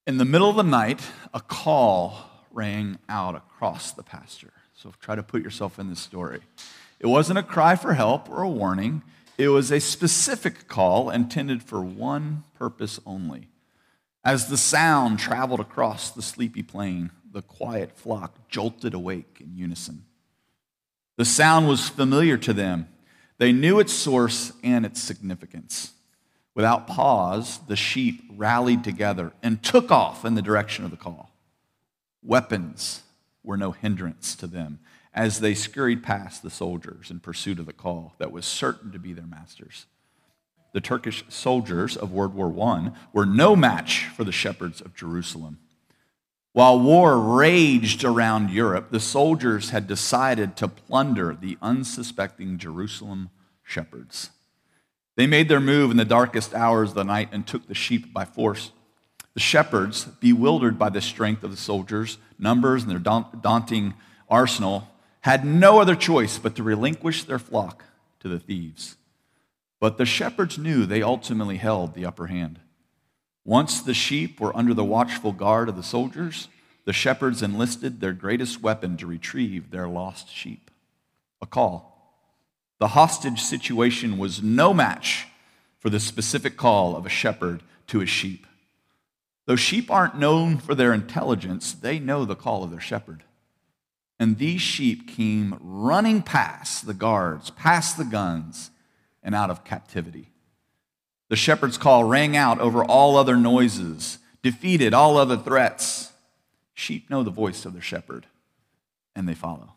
In the middle of the night, a call rang out across the pasture. So try to put yourself in this story. It wasn't a cry for help or a warning. It was a specific call intended for one purpose only. As the sound traveled across the sleepy plain, the quiet flock jolted awake in unison. The sound was familiar to them. They knew its source and its significance. Without pause, the sheep rallied together and took off in the direction of the call. Weapons were no hindrance to them as they scurried past the soldiers in pursuit of the call that was certain to be their masters. The Turkish soldiers of World War I were no match for the shepherds of Jerusalem. While war raged around Europe, the soldiers had decided to plunder the unsuspecting Jerusalem shepherds. They made their move in the darkest hours of the night and took the sheep by force. The shepherds, bewildered by the strength of the soldiers, numbers, and their daunting arsenal, had no other choice but to relinquish their flock to the thieves. But the shepherds knew they ultimately held the upper hand. Once the sheep were under the watchful guard of the soldiers, the shepherds enlisted their greatest weapon to retrieve their lost sheep: a call. The hostage situation was no match for the specific call of a shepherd to his sheep. Though sheep aren't known for their intelligence, they know the call of their shepherd. And these sheep came running past the guards, past the guns, and out of captivity. The shepherd's call rang out over all other noises, defeated all other threats. Sheep know the voice of their shepherd, and they follow.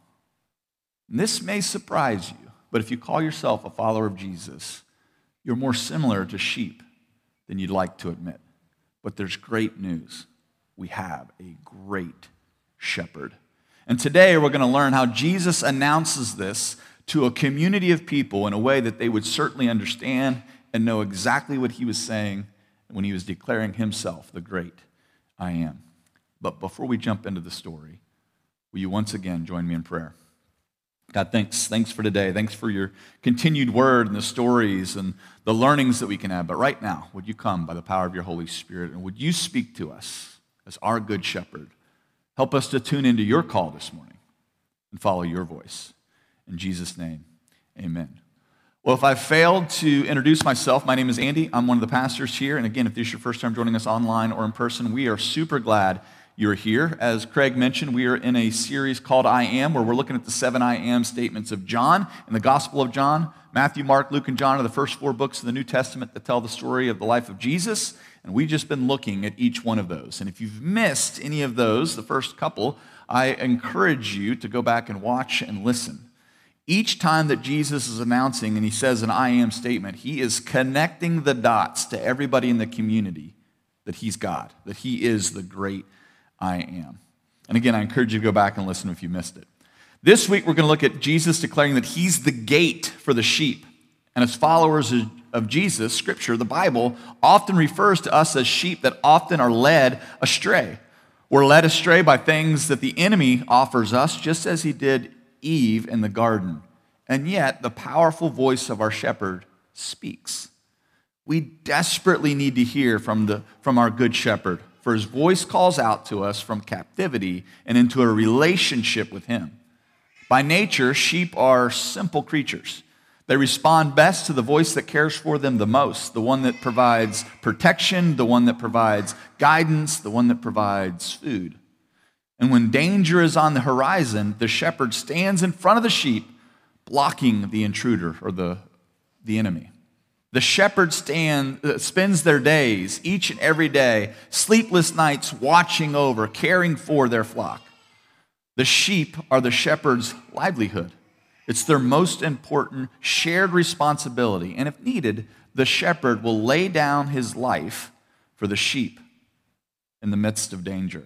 And this may surprise you, but if you call yourself a follower of Jesus, you're more similar to sheep than you'd like to admit. But there's great news. We have a great shepherd. And today we're going to learn how Jesus announces this to a community of people in a way that they would certainly understand and know exactly what he was saying when he was declaring himself the great I am. But before we jump into the story, will you once again join me in prayer? God, thanks for today. Thanks for your continued word and the stories and the learnings that we can have. But right now, would you come by the power of your Holy Spirit, and would you speak to us as our good shepherd? Help us to tune into your call this morning and follow your voice. In Jesus' name, amen. Well, if I've failed to introduce myself, my name is Andy. I'm one of the pastors here. And again, if this is your first time joining us online or in person, we are super glad you're here. As Craig mentioned, we are in a series called I Am, where we're looking at the 7 I Am statements of John in the Gospel of John. Matthew, Mark, Luke, and John are the first 4 books of the New Testament that tell the story of the life of Jesus, and we've just been looking at each one of those. And if you've missed any of those, the first couple, I encourage you to go back and watch and listen. Each time that Jesus is announcing and he says an I Am statement, he is connecting the dots to everybody in the community that he's God, that he is the great I am. And again, I encourage you to go back and listen if you missed it. This week, we're going to look at Jesus declaring that he's the gate for the sheep. And as followers of Jesus, Scripture, the Bible, often refers to us as sheep that often are led astray. We're led astray by things that the enemy offers us, just as he did Eve in the garden. And yet, the powerful voice of our shepherd speaks. We desperately need to hear from our good shepherd, for his voice calls out to us from captivity and into a relationship with him. By nature, sheep are simple creatures. They respond best to the voice that cares for them the most, the one that provides protection, the one that provides guidance, the one that provides food. And when danger is on the horizon, the shepherd stands in front of the sheep, blocking the intruder or the enemy. The shepherd spends their days, each and every day, sleepless nights, watching over, caring for their flock. The sheep are the shepherd's livelihood. It's their most important shared responsibility. And if needed, the shepherd will lay down his life for the sheep in the midst of danger.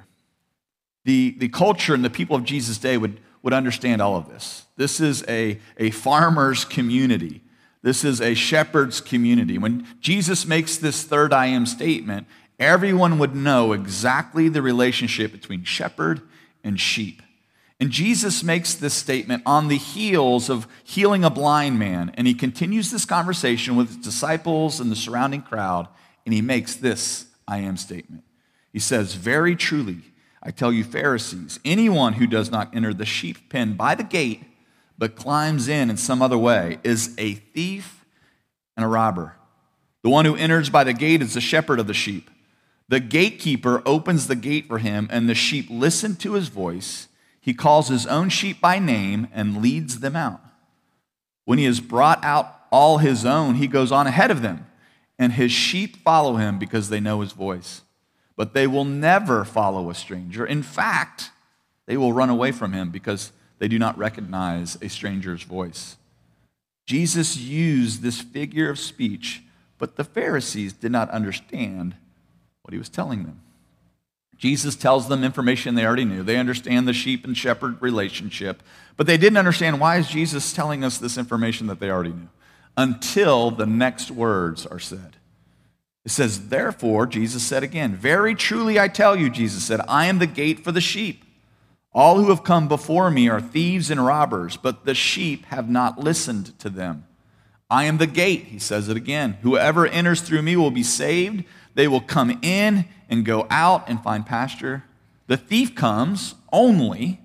The culture and the people of Jesus' day would understand all of this. This is a farmer's community. This is a shepherd's community. When Jesus makes this third I am statement, everyone would know exactly the relationship between shepherd and sheep. And Jesus makes this statement on the heels of healing a blind man, and he continues this conversation with his disciples and the surrounding crowd, and he makes this I am statement. He says, very truly, I tell you, Pharisees, anyone who does not enter the sheep pen by the gate, but climbs in some other way, is a thief and a robber. The one who enters by the gate is the shepherd of the sheep. The gatekeeper opens the gate for him, and the sheep listen to his voice. He calls his own sheep by name and leads them out. When he has brought out all his own, he goes on ahead of them, and his sheep follow him because they know his voice. But they will never follow a stranger. In fact, they will run away from him because they do not recognize a stranger's voice. Jesus used this figure of speech, but the Pharisees did not understand what he was telling them. Jesus tells them information they already knew. They understand the sheep and shepherd relationship, but they didn't understand, why is Jesus telling us this information that they already knew, until the next words are said. It says, therefore, Jesus said again, very truly I tell you, Jesus said, I am the gate for the sheep. All who have come before me are thieves and robbers, but the sheep have not listened to them. I am the gate, he says it again. Whoever enters through me will be saved. They will come in and go out and find pasture. The thief comes only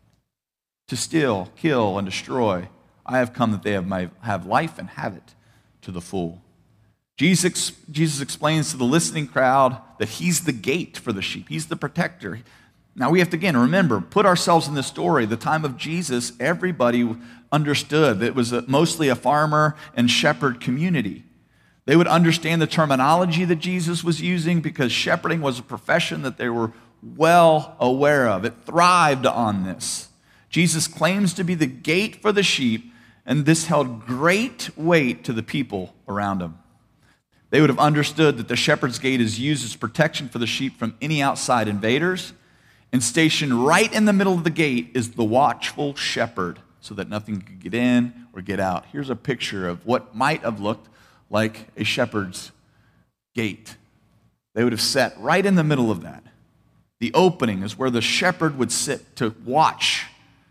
to steal, kill, and destroy. I have come that they might have life and have it to the full. Jesus explains to the listening crowd that he's the gate for the sheep. He's the protector. Now we have to, again, remember, put ourselves in this story. The time of Jesus, everybody understood that it was mostly a farmer and shepherd community. They would understand the terminology that Jesus was using because shepherding was a profession that they were well aware of. It thrived on this. Jesus claims to be the gate for the sheep, and this held great weight to the people around him. They would have understood that the shepherd's gate is used as protection for the sheep from any outside invaders, and stationed right in the middle of the gate is the watchful shepherd so that nothing could get in or get out. Here's a picture of what might have looked like a shepherd's gate. They would have sat right in the middle of that. The opening is where the shepherd would sit to watch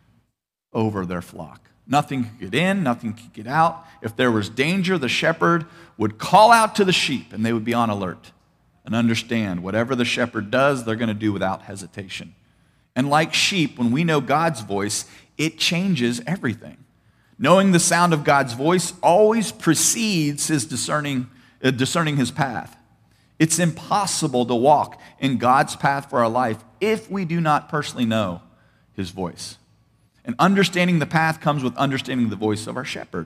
over their flock. Nothing could get in, nothing could get out. If there was danger, the shepherd would call out to the sheep, and they would be on alert and understand whatever the shepherd does, they're going to do without hesitation. And like sheep, when we know God's voice, it changes everything. Knowing the sound of God's voice always precedes his discerning his path. It's impossible to walk in God's path for our life if we do not personally know his voice. And understanding the path comes with understanding the voice of our shepherd.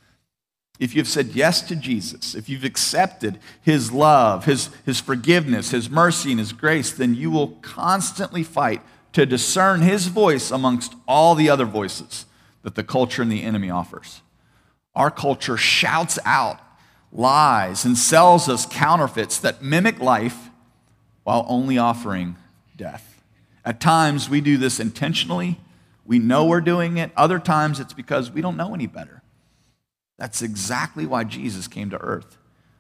If you've said yes to Jesus, if you've accepted his love, his forgiveness, his mercy, and his grace, then you will constantly fight to discern his voice amongst all the other voices that the culture and the enemy offers. Our culture shouts out lies and sells us counterfeits that mimic life while only offering death. At times, we do this intentionally. We know we're doing it. Other times, it's because we don't know any better. That's exactly why Jesus came to earth.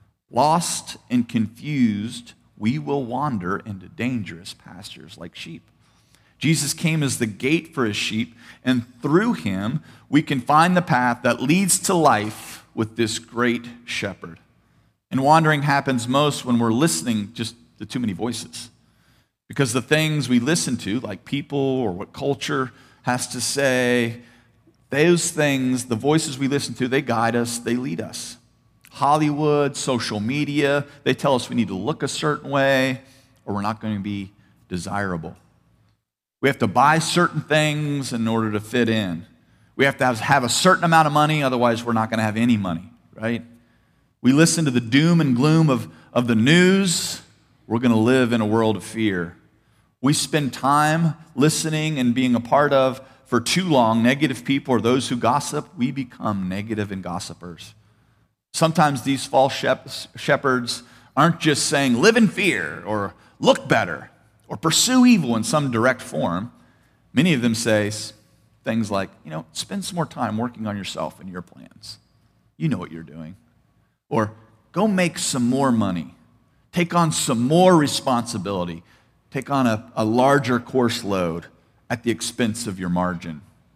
Lost and confused, we will wander into dangerous pastures like sheep. Jesus came as the gate for his sheep, and through him, we can find the path that leads to life with this great shepherd. And wandering happens most when we're listening just to too many voices. Because the things we listen to, like people or what culture has to say, those things, the voices we listen to, they guide us, they lead us. Hollywood, social media, they tell us we need to look a certain way or we're not going to be desirable. We have to buy certain things in order to fit in. We have to have a certain amount of money, otherwise we're not going to have any money, right? We listen to the doom and gloom of the news, we're going to live in a world of fear. We spend time listening and being a part of, for too long, negative people or those who gossip, we become negative and gossipers. Sometimes these false shepherds aren't just saying, live in fear, or look better, or pursue evil in some direct form. Many of them say things like, spend some more time working on yourself and your plans. You know what you're doing. Or go make some more money. Take on some more responsibility. Take on a larger course load at the expense of your margin.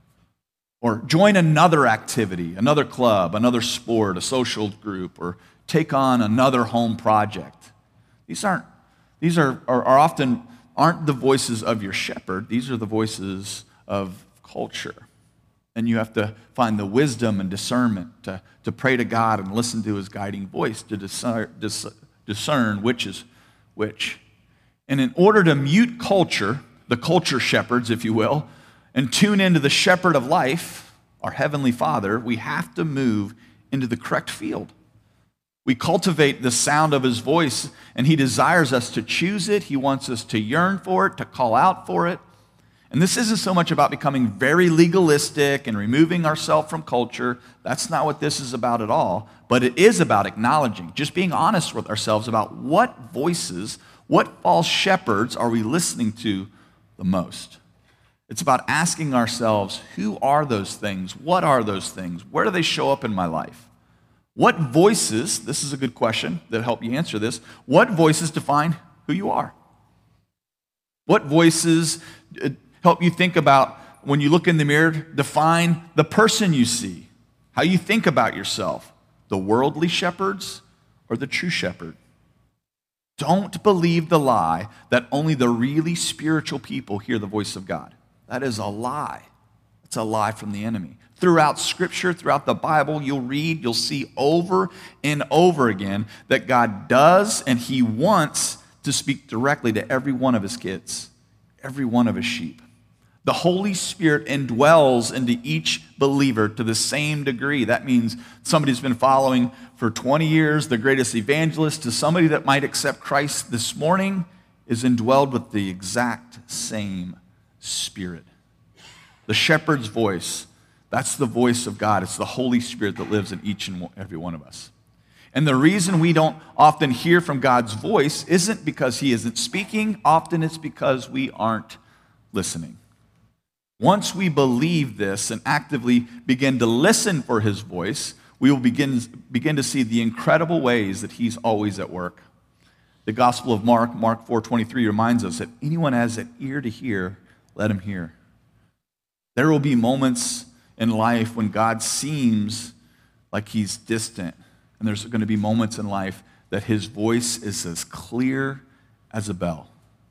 Or join another activity, another club, another sport, a social group, or take on another home project. These aren't These are often aren't the voices of your shepherd. These are the voices of culture. And you have to find the wisdom and discernment to pray to God and listen to his guiding voice to discern which is which. And in order to mute culture, the culture shepherds, if you will, and tune into the shepherd of life, our Heavenly Father, we have to move into the correct field. We cultivate the sound of his voice, and he desires us to choose it. He wants us to yearn for it, to call out for it. And this isn't so much about becoming very legalistic and removing ourselves from culture. That's not what this is about at all. But it is about acknowledging, just being honest with ourselves about what voices, what false shepherds are we listening to the most. It's about asking ourselves, who are those things? What are those things? Where do they show up in my life? What voices, this is a good question that help you answer this, what voices define who you are? What voices help you think about, when you look in the mirror, define the person you see, how you think about yourself, the worldly shepherds or the true shepherd? Don't believe the lie that only the really spiritual people hear the voice of God. That is a lie. It's a lie from the enemy. Throughout Scripture, throughout the Bible, you'll see over and over again that God does and he wants to speak directly to every one of his kids, every one of his sheep. The Holy Spirit indwells into each believer to the same degree. That means somebody's been following for 20 years, the greatest evangelist, to somebody that might accept Christ this morning, is indwelled with the exact same Spirit. The shepherd's voice, that's the voice of God. It's the Holy Spirit that lives in each and every one of us. And the reason we don't often hear from God's voice isn't because he isn't speaking. Often it's because we aren't listening. Once we believe this and actively begin to listen for his voice, we will begin to see the incredible ways that he's always at work. The Gospel of Mark 4:23, reminds us that anyone has an ear to hear, let him hear. There will be moments in life when God seems like he's distant, and there's going to be moments in life that his voice is as clear as a bell.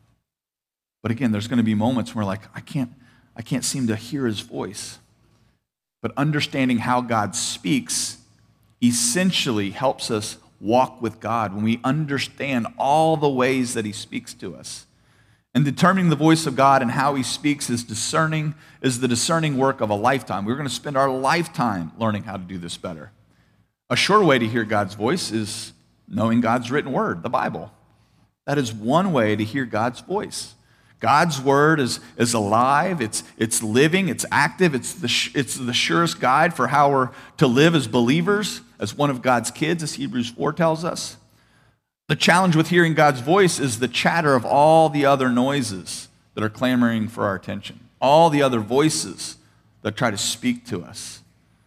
But again, there's going to be moments where I can't seem to hear his voice. But understanding how God speaks essentially helps us walk with God when we understand all the ways that he speaks to us. And determining the voice of God and how he speaks is the discerning work of a lifetime. We're going to spend our lifetime learning how to do this better. A sure way to hear God's voice is knowing God's written word, the Bible. That is one way to hear God's voice. God's word is alive, it's living, it's active, it's the surest guide for how we're to live as believers, as one of God's kids, as Hebrews 4 tells us. The challenge with hearing God's voice is the chatter of all the other noises that are clamoring for our attention, all the other voices that try to speak to us.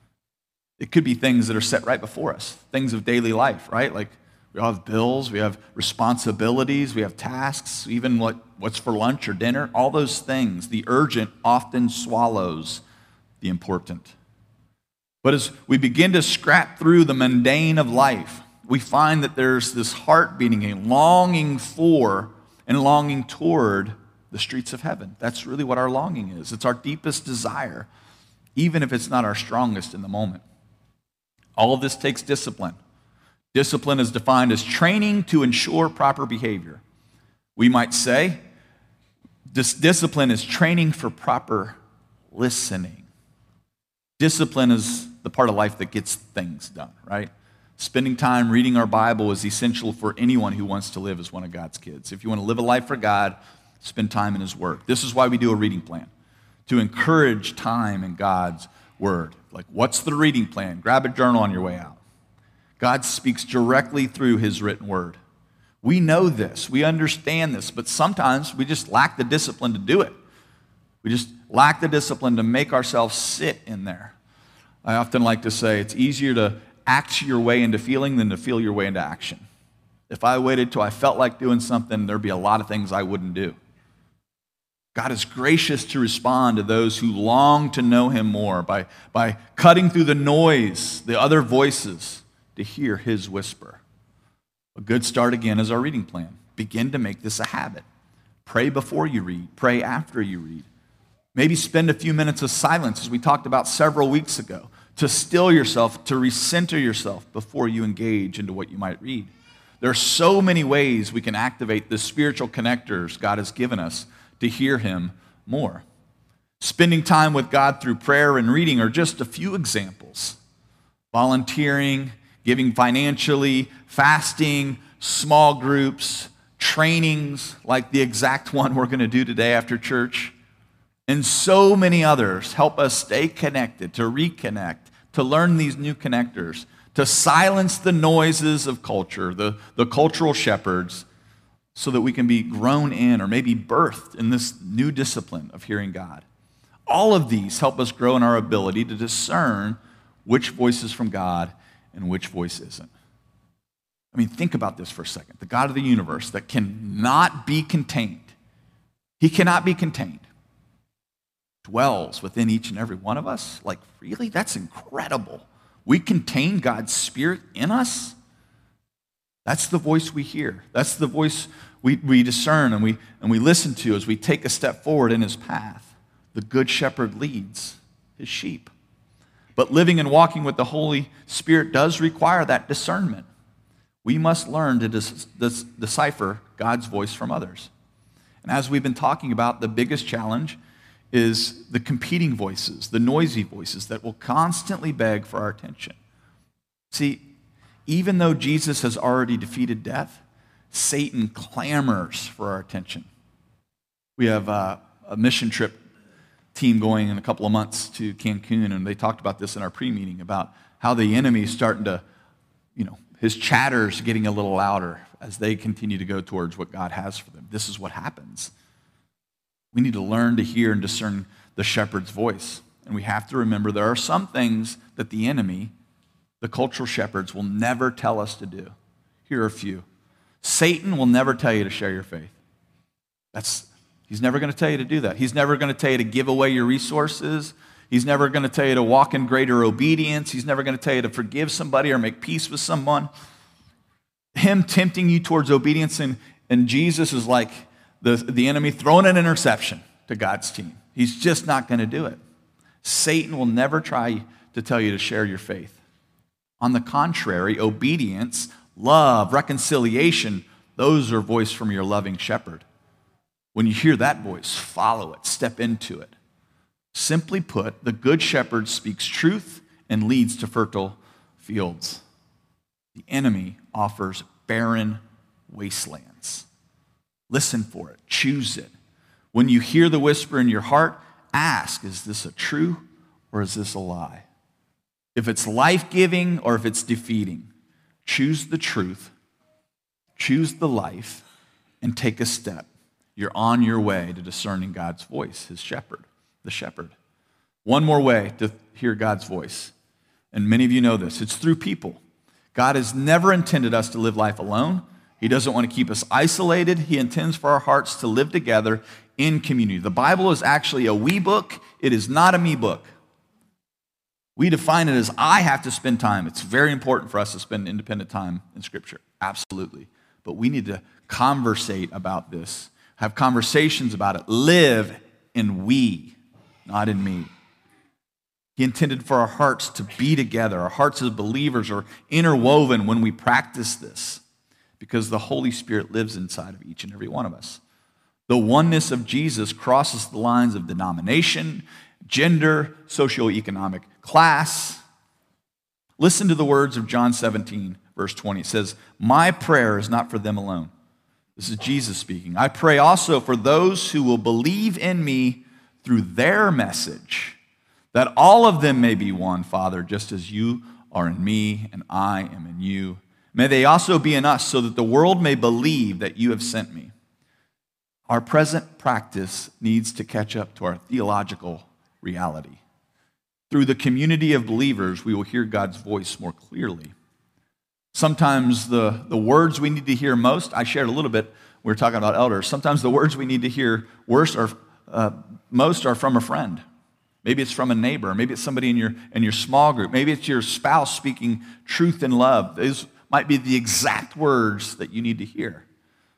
It could be things that are set right before us, things of daily life, right? Like we all have bills, we have responsibilities, we have tasks, even what's for lunch or dinner, all those things. The urgent often swallows the important. But as we begin to scrap through the mundane of life, we find that there's this heart beating, a longing for and longing toward the streets of heaven. That's really what our longing is. It's our deepest desire, even if it's not our strongest in the moment. All of this takes discipline. Discipline is defined as training to ensure proper behavior. We might say this discipline is training for proper listening. Discipline is the part of life that gets things done, right? Spending time reading our Bible is essential for anyone who wants to live as one of God's kids. If you want to live a life for God, spend time in his word. This is why we do a reading plan, to encourage time in God's word. Like, what's the reading plan? Grab a journal on your way out. God speaks directly through his written word. We know this, we understand this, but sometimes we just lack the discipline to do it. We just lack the discipline to make ourselves sit in there. I often like to say it's easier to act your way into feeling than to feel your way into action. If I waited till I felt like doing something, there'd be a lot of things I wouldn't do. God is gracious to respond to those who long to know him more by cutting through the noise, the other voices, to hear his whisper. A good start, again, is our reading plan. begin to make this a habit. Pray before you read. Pray after you read. Maybe spend a few minutes of silence, as we talked about several weeks ago, to still yourself, to recenter yourself before you engage into what you might read. There are so many ways we can activate the spiritual connectors God has given us to hear him more. Spending time with God through prayer and reading are just a few examples. Volunteering, giving financially, fasting, small groups, trainings like the exact one we're going to do today after church, and so many others help us stay connected, to reconnect, to learn these new connectors, to silence the noises of culture, the cultural shepherds, so that we can be grown in or maybe birthed in this new discipline of hearing God. All of these help us grow in our ability to discern which voice is from God and which voice isn't. I mean, think about this for a second. The God of the universe that cannot be contained, he cannot be contained, dwells within each and every one of us. Like, really? That's incredible. We contain God's Spirit in us? That's the voice we hear. That's the voice we discern and we listen to as we take a step forward in his path. The Good Shepherd leads his sheep. But living and walking with the Holy Spirit does require that discernment. We must learn to decipher God's voice from others. And as we've been talking about, the biggest challenge is the competing voices, the noisy voices that will constantly beg for our attention. See, even though Jesus has already defeated death, Satan clamors for our attention. We have a mission trip team going in a couple of months to Cancun, and they talked about this in our pre-meeting about how the enemy is starting to, his chatter's getting a little louder as they continue to go towards what God has for them. This is what happens. We need to learn to hear and discern the shepherd's voice. And we have to remember there are some things that the enemy, the cultural shepherds, will never tell us to do. Here are a few. Satan will never tell you to share your faith. He's never going to tell you to do that. He's never going to tell you to give away your resources. He's never going to tell you to walk in greater obedience. He's never going to tell you to forgive somebody or make peace with someone. Him tempting you towards obedience and Jesus is like the enemy throwing an interception to God's team. He's just not going to do it. Satan will never try to tell you to share your faith. On the contrary, obedience, love, reconciliation, those are voices from your loving shepherd. When you hear that voice, follow it, step into it. Simply put, the good shepherd speaks truth and leads to fertile fields. The enemy offers barren wastelands. Listen for it, choose it. When you hear the whisper in your heart, ask, is this a true or is this a lie? If it's life-giving or if it's defeating, choose the truth, choose the life, and take a step. You're on your way to discerning God's voice, his shepherd, the shepherd. One more way to hear God's voice, and many of you know this, it's through people. God has never intended us to live life alone. He doesn't want to keep us isolated. He intends for our hearts to live together in community. The Bible is actually a we book. It is not a me book. We define it as I have to spend time. It's very important for us to spend independent time in Scripture. Absolutely. But we need to conversate about this. Have conversations about it. Live in we, not in me. He intended for our hearts to be together. Our hearts as believers are interwoven when we practice this because the Holy Spirit lives inside of each and every one of us. The oneness of Jesus crosses the lines of denomination, gender, socioeconomic class. Listen to the words of John 17, verse 20. It says, "My prayer is not for them alone." This is Jesus speaking. "I pray also for those who will believe in me through their message, that all of them may be one, Father, just as you are in me and I am in you. May they also be in us, so that the world may believe that you have sent me." Our present practice needs to catch up to our theological reality. Through the community of believers, we will hear God's voice more clearly. Sometimes the words we need to hear most, I shared a little bit, we were talking about elders. Sometimes the words we need to hear most are from a friend. Maybe it's from a neighbor. Maybe it's somebody in your small group. Maybe it's your spouse speaking truth and love. Those might be the exact words that you need to hear.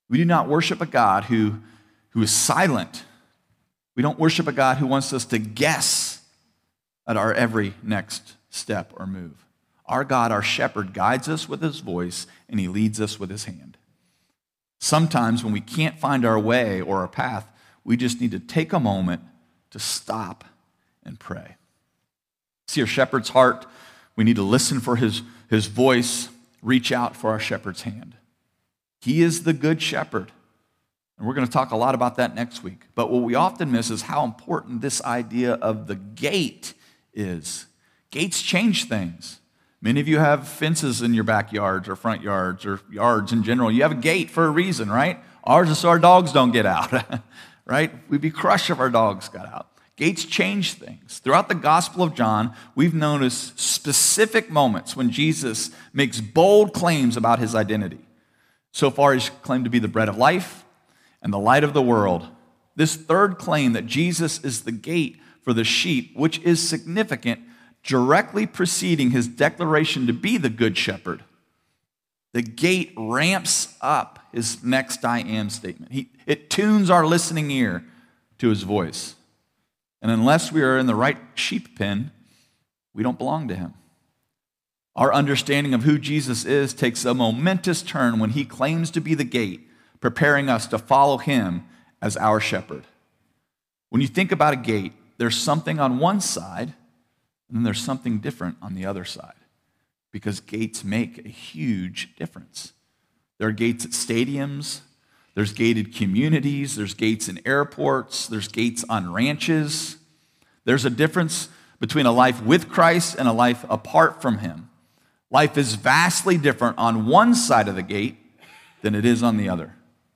We do not worship a God who is silent. We don't worship a God who wants us to guess at our every next step or move. Our God, our shepherd, guides us with his voice, and he leads us with his hand. Sometimes when we can't find our way or our path, we just need to take a moment to stop and pray. See our shepherd's heart. We need to listen for his voice, reach out for our shepherd's hand. He is the good shepherd. And we're going to talk a lot about that next week. But what we often miss is how important this idea of the gate is. Gates change things. Many of you have fences in your backyards or front yards or yards in general. You have a gate for a reason, right? Ours is so our dogs don't get out, right? We'd be crushed if our dogs got out. Gates change things. Throughout the Gospel of John, we've noticed specific moments when Jesus makes bold claims about his identity. So far, he's claimed to be the bread of life and the light of the world. This third claim that Jesus is the gate for the sheep, which is significant, directly preceding his declaration to be the good shepherd. The gate ramps up his next I am statement. It tunes our listening ear to his voice. And unless we are in the right sheep pen, we don't belong to him. Our understanding of who Jesus is takes a momentous turn when he claims to be the gate, preparing us to follow him as our shepherd. When you think about a gate, there's something on one side, and then there's something different on the other side, because gates make a huge difference. There are gates at stadiums, there's gated communities, there's gates in airports, there's gates on ranches. There's a difference between a life with Christ and a life apart from him. Life is vastly different on one side of the gate than it is on the other.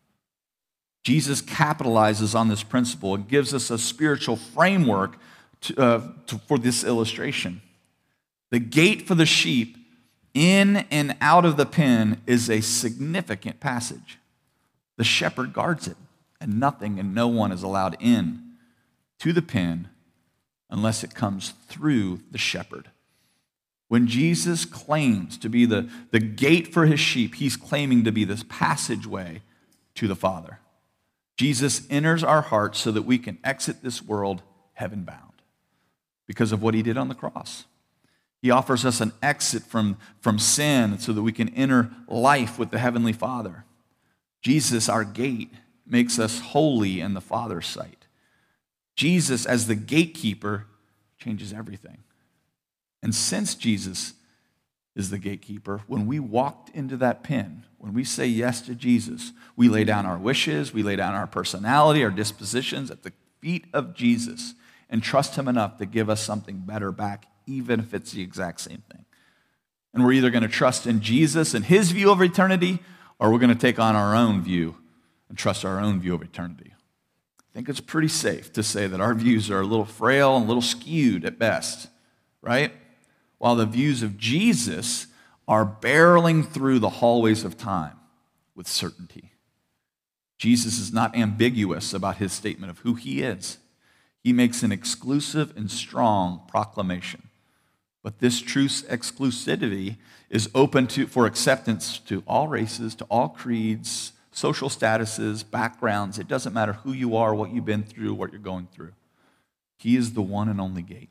Jesus capitalizes on this principle and gives us a spiritual framework for this illustration. The gate for the sheep in and out of the pen is a significant passage. The shepherd guards it, and nothing and no one is allowed in to the pen unless it comes through the shepherd. When Jesus claims to be the gate for his sheep, he's claiming to be this passageway to the Father. Jesus enters our hearts so that we can exit this world heaven-bound because of what he did on the cross. He offers us an exit from sin so that we can enter life with the Heavenly Father. Jesus, our gate, makes us holy in the Father's sight. Jesus, as the gatekeeper, changes everything. And since Jesus is the gatekeeper, when we walked into that pen, when we say yes to Jesus, we lay down our wishes, we lay down our personality, our dispositions at the feet of Jesus and trust him enough to give us something better back, even if it's the exact same thing. And we're either going to trust in Jesus and his view of eternity, or we're going to take on our own view and trust our own view of eternity. I think it's pretty safe to say that our views are a little frail and a little skewed at best, right? While the views of Jesus are barreling through the hallways of time with certainty. Jesus is not ambiguous about his statement of who he is. He makes an exclusive and strong proclamation. But this truth's exclusivity is open for acceptance to all races, to all creeds, social statuses, backgrounds. It doesn't matter who you are, what you've been through, what you're going through. He is the one and only gate.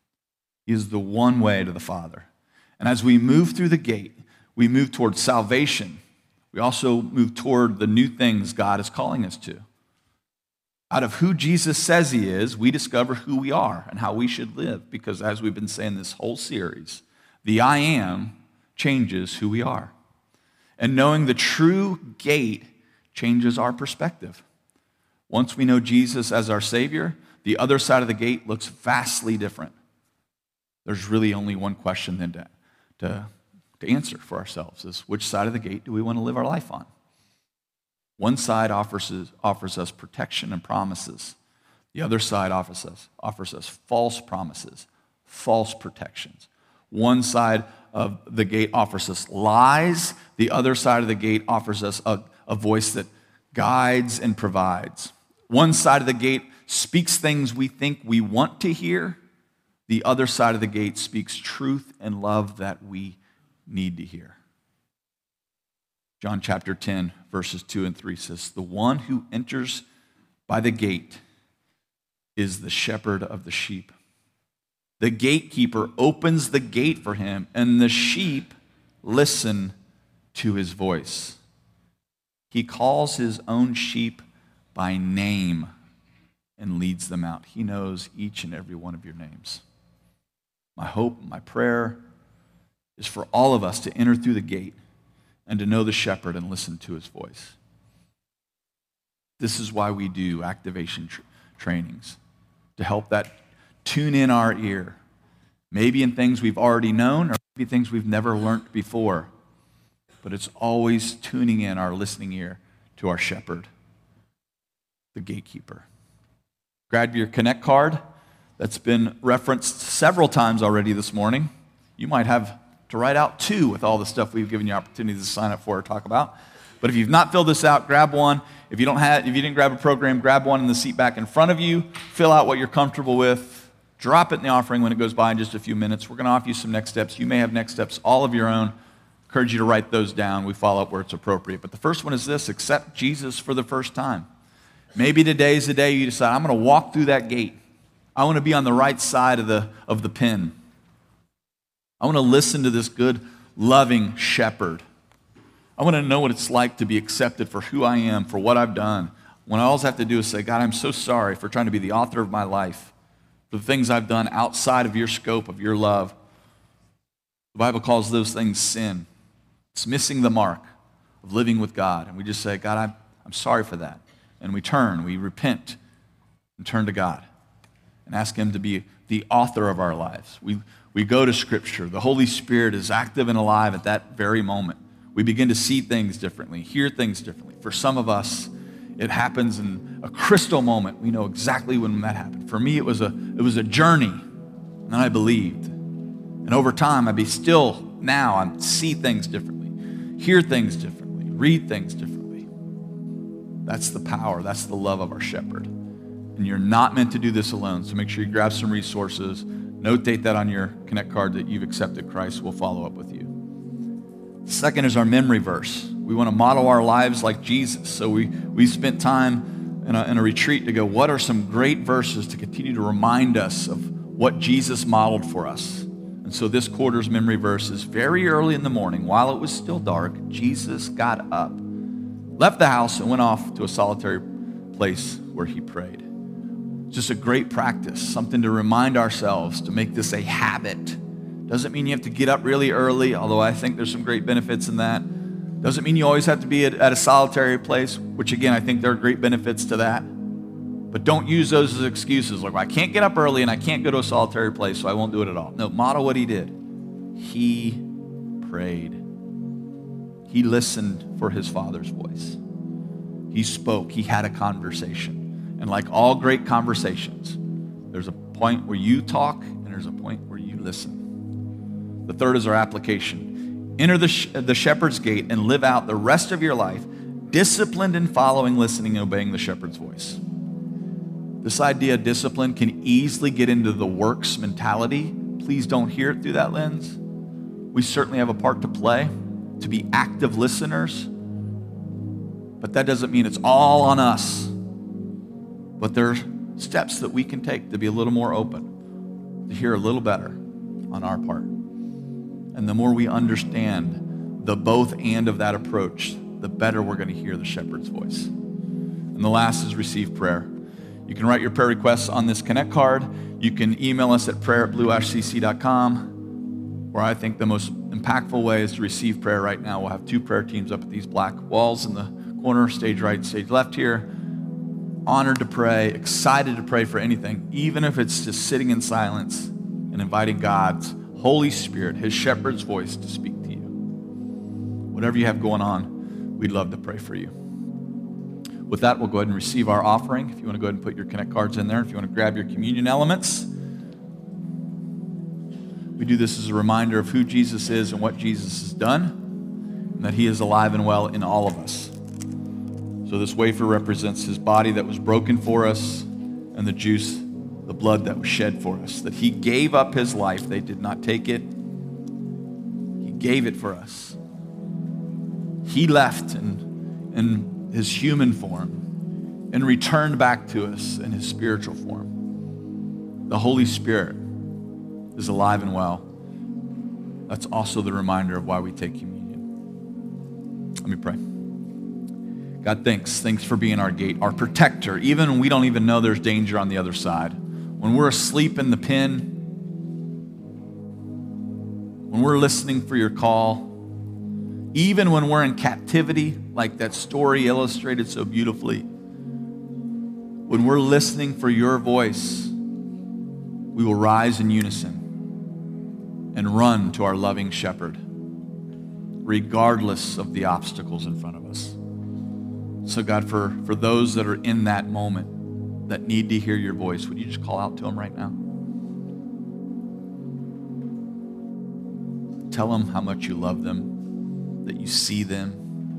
He is the one way to the Father. And as we move through the gate, we move toward salvation. We also move toward the new things God is calling us to. Out of who Jesus says he is, we discover who we are and how we should live. Because as we've been saying this whole series, the I am changes who we are. And knowing the true gate changes our perspective. Once we know Jesus as our Savior, the other side of the gate looks vastly different. There's really only one question then to answer for ourselves is which side of the gate do we want to live our life on? One side offers us protection and promises. The other side offers us false promises, false protections. One side of the gate offers us lies. The other side of the gate offers us a voice that guides and provides. One side of the gate speaks things we think we want to hear. The other side of the gate speaks truth and love that we need to hear. John chapter 10, verses 2 and 3 says, "The one who enters by the gate is the shepherd of the sheep. The gatekeeper opens the gate for him, and the sheep listen to his voice. He calls his own sheep by name and leads them out." He knows each and every one of your names. My hope, my prayer is for all of us to enter through the gate and to know the shepherd and listen to his voice. This is why we do activation trainings, to help that tune in our ear, maybe in things we've already known or maybe things we've never learned before. But it's always tuning in our listening ear to our shepherd, the gatekeeper. Grab your Connect card that's been referenced several times already this morning. You might have to write out 2 with all the stuff we've given you opportunity to sign up for or talk about. But if you've not filled this out, grab one. If you didn't grab a program, grab one in the seat back in front of you. Fill out what you're comfortable with. Drop it in the offering when it goes by in just a few minutes. We're going to offer you some next steps. You may have next steps all of your own. Encourage you to write those down. We follow up where it's appropriate. But the first one is this: accept Jesus for the first time. Maybe today is the day you decide, I'm going to walk through that gate. I want to be on the right side of the pen. I want to listen to this good, loving shepherd. I want to know what it's like to be accepted for who I am, for what I've done. When all I have to do is say, God, I'm so sorry for trying to be the author of my life, for the things I've done outside of your scope, of your love. The Bible calls those things sin. It's missing the mark of living with God. And we just say, God, I'm sorry for that. And we repent, and turn to God and ask him to be the author of our lives. We go to Scripture. The Holy Spirit is active and alive at that very moment. We begin to see things differently, hear things differently. For some of us, it happens in a crystal moment. We know exactly when that happened. For me, it was a journey, and then I believed. And over time, I see things differently, hear things differently, read things differently. That's the power, that's the love of our shepherd. And you're not meant to do this alone, so make sure you grab some resources. Notate that on your Connect card that you've accepted Christ. We'll follow up with you. Second is our memory verse. We want to model our lives like Jesus. So we spent time in a retreat to go, what are some great verses to continue to remind us of what Jesus modeled for us? And so this quarter's memory verse is very early in the morning, while it was still dark, Jesus got up, left the house, and went off to a solitary place where he prayed. Just a great practice, something to remind ourselves to make this a habit. Doesn't mean you have to get up really early, although I think there's some great benefits in that. Doesn't mean you always have to be at a solitary place, which again, I think there are great benefits to that. But don't use those as excuses, like, well, I can't get up early and I can't go to a solitary place, so I won't do it at all. No, model what he did. He prayed. He listened for his Father's voice. He spoke. He had a conversation. And like all great conversations, there's a point where you talk and there's a point where you listen. The third is our application. Enter the shepherd's gate and live out the rest of your life disciplined in following, listening, and obeying the shepherd's voice. This idea of discipline can easily get into the works mentality. Please don't hear it through that lens. We certainly have a part to play, to be active listeners, but that doesn't mean it's all on us. But there are steps that we can take to be a little more open, to hear a little better on our part. And the more we understand the both and of that approach, the better we're going to hear the shepherd's voice. And the last is receive prayer. You can write your prayer requests on this Connect card. You can email us at prayer@blueashcc.com. Or I think the most impactful way is to receive prayer right now. We'll have 2 prayer teams up at these black walls in the corner, stage right, stage left here. Honored to pray, excited to pray for anything, even if it's just sitting in silence and inviting God's Holy Spirit, his shepherd's voice, to speak to you. Whatever you have going on, we'd love to pray for you. With that, we'll go ahead and receive our offering. If you want to go ahead and put your Connect cards in there, if you want to grab your communion elements. We do this as a reminder of who Jesus is and what Jesus has done, and that he is alive and well in all of us. So this wafer represents his body that was broken for us, and the juice, the blood that was shed for us, that he gave up his life. They did not take it. He gave it for us. he left in his human form and returned back to us in his spiritual form. The Holy Spirit is alive and well. That's also the reminder of why we take communion. Let me pray. God, thanks. Thanks for being our gate, our protector, even when we don't even know there's danger on the other side. When we're asleep in the pen, when we're listening for your call, even when we're in captivity, like that story illustrated so beautifully, when we're listening for your voice, we will rise in unison and run to our loving shepherd, regardless of the obstacles in front of us. So God, for those that are in that moment that need to hear your voice, would you just call out to them right now? Tell them how much you love them, that you see them.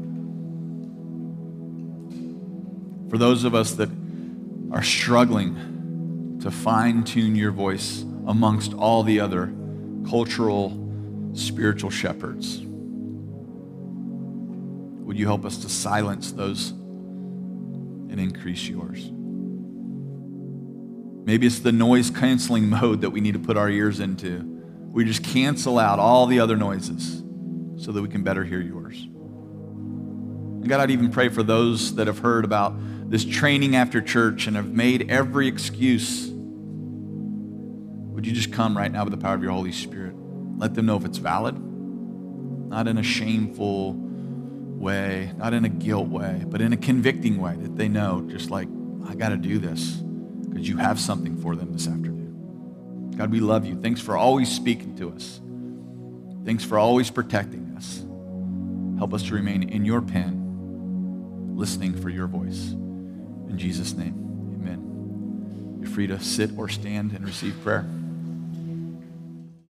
For those of us that are struggling to fine-tune your voice amongst all the other cultural, spiritual shepherds, would you help us to silence those and increase yours? Maybe it's the noise-canceling mode that we need to put our ears into. We just cancel out all the other noises so that we can better hear yours. And God, I'd even pray for those that have heard about this training after church and have made every excuse. Would you just come right now with the power of your Holy Spirit? Let them know if it's valid, not in a shameful way, not in a guilt way, but in a convicting way, that they know, just like, I got to do this because you have something for them this afternoon. God, we love you. Thanks for always speaking to us. Thanks for always protecting us. Help us to remain in your pen, listening for your voice. In Jesus' name, amen. You're free to sit or stand and receive prayer.